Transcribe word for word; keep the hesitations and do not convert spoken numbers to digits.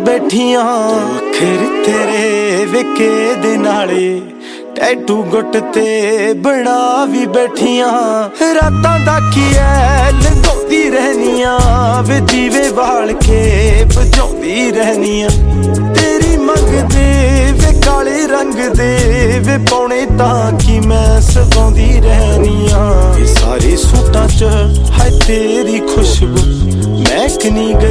बैठियां अखर तेरे विके दे नाले टैटू गुट ते बना भी बैठियां रातां दा की ऐ लंघौंदी रहनियां वे दीवे बाल के बजाउंदी रहनियां तेरी मंगदे वे काले रंग दे वे पौने तां की मैं सजाउंदी रहनियां सारे सूटां च है तेरी खुशबू महकनी